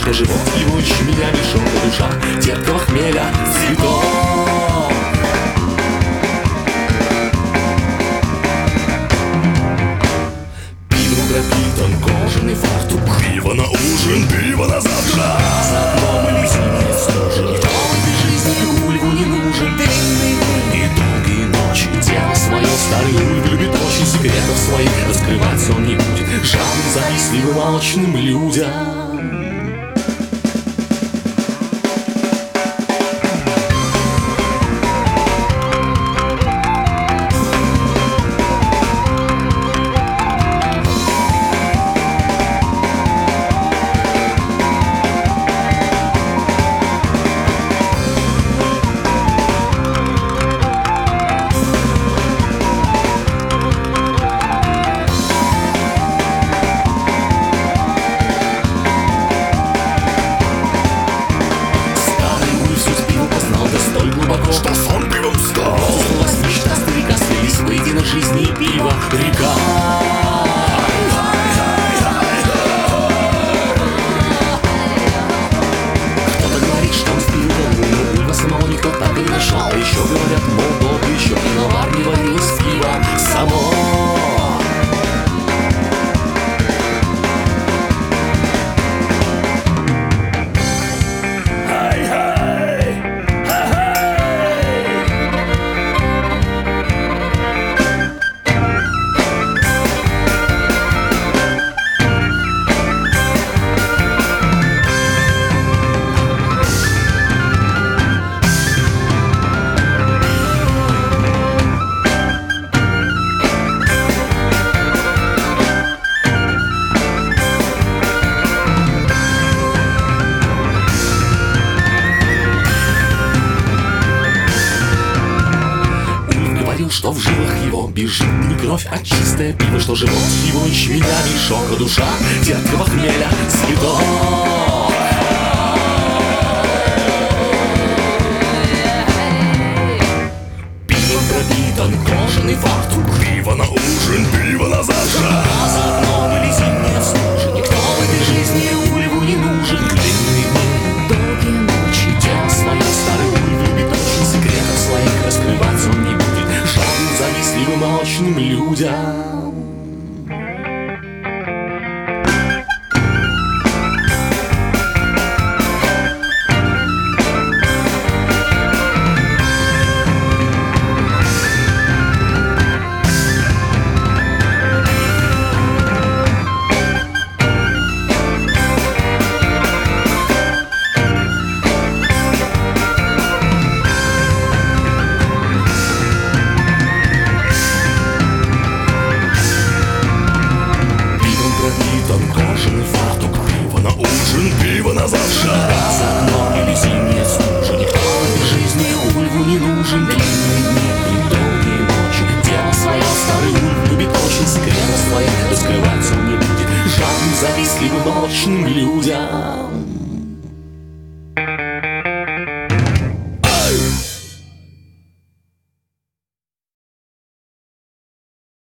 что живот его ячменя мешок, а душа терпкого хмеля цветок. Пивом пропитан кожаный фартук, Пиво на ужин, пиво на завтрак. за окном иллюзийные стужи. Никто в этой жизни Ульву не нужен. И долгие ночи тело свое старый Ульв любит очень, секретов своих раскрывать он не будет жадным, завистливым, алчным людям. Что сон пивом стал. Сбылась мечта старика, слились воедино жизни и пиво река. Кто-то говорит, что он спил луну, Ульва самого никто так и не нашел. А еще говорят, мол, долго еще пивовар не варилось пиво само. Что в жилах его бежит не кровь, а чистое пиво, что живот его ячменя мешок, а душа терпкого хмеля цветок. Пивом пропитан кожаный фартук, Пиво на ужин, пиво на завтрак. за окном или зимняя стужа. Никто в этой жизни Ульву не нужен. Длинные дни, долгие ночи, тело свое старый Ульв любит очень, секретов своих раскрываться он не будет завистливым, алчным людям. Кожаный фартук, Пиво на ужин, пиво на завтрак. за окном или зимняя стужа. Никто в этой жизни Ульву не нужен. Длинные дни и долгие ночи, тело свое старый Ульв любит очень, секретов своих раскрывать он не будет жадным, завистливым, алчным людям.